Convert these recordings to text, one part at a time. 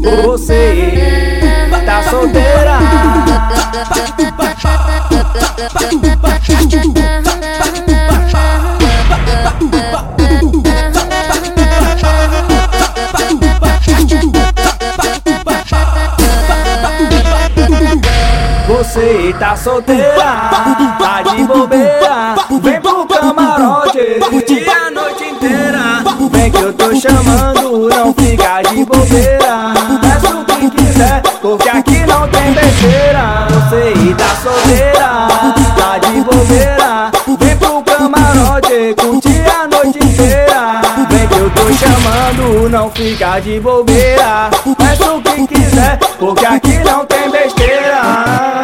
Você tá solteira. Você tá solteira, tá de bobeira, vem pro camarote, curtir a noite inteira. Vem que eu tô chamando, não fica de bobeira. Peça o que quiser, porque aqui não tem besteira. Você tá solteira, tá de bobeira, vem pro camarote, curtir a noite inteira. Vem que eu tô chamando, não fica de bobeira. Peça o que quiser, porque aqui não tem besteira.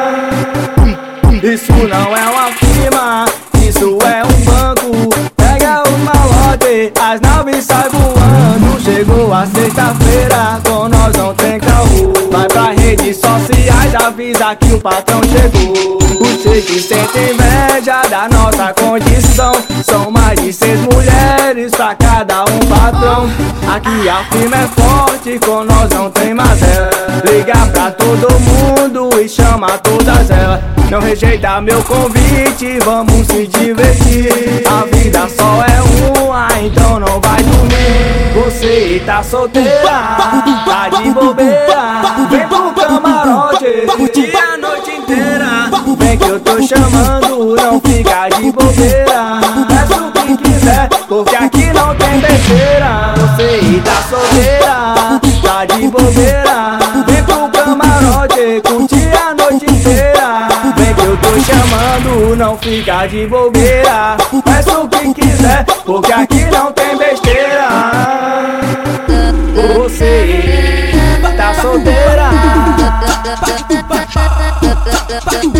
Isso não é uma firma, isso é um banco. Pega o malote, as naves sai voando. Chegou a sexta-feira, com nós não tem caô. Vai pra redes sociais, avisa que o patrão chegou. O shake sente inveja da nossa condição. São mais de 6 mulheres pra cada um patrão. Aqui a firma é forte, com nós não tem mazela. Liga pra todo mundo e chama todas elas. Não rejeita meu convite, vamos se divertir. A vida só é uma, então não vai dormir. Você tá solteira, tá de bobeira, vem pro camarote, curtir a noite inteira. Vem que eu tô chamando, não fica de bobeira. Peça o que quiser, porque aqui não tem besteira. Você tá solteira, tá de bobeira, vem pro camarote, curtir a noite inteira. Vem que eu tô chamando, não fica de bobeira. Peça o que quiser, porque aqui não tem besteira. Você tá solteira.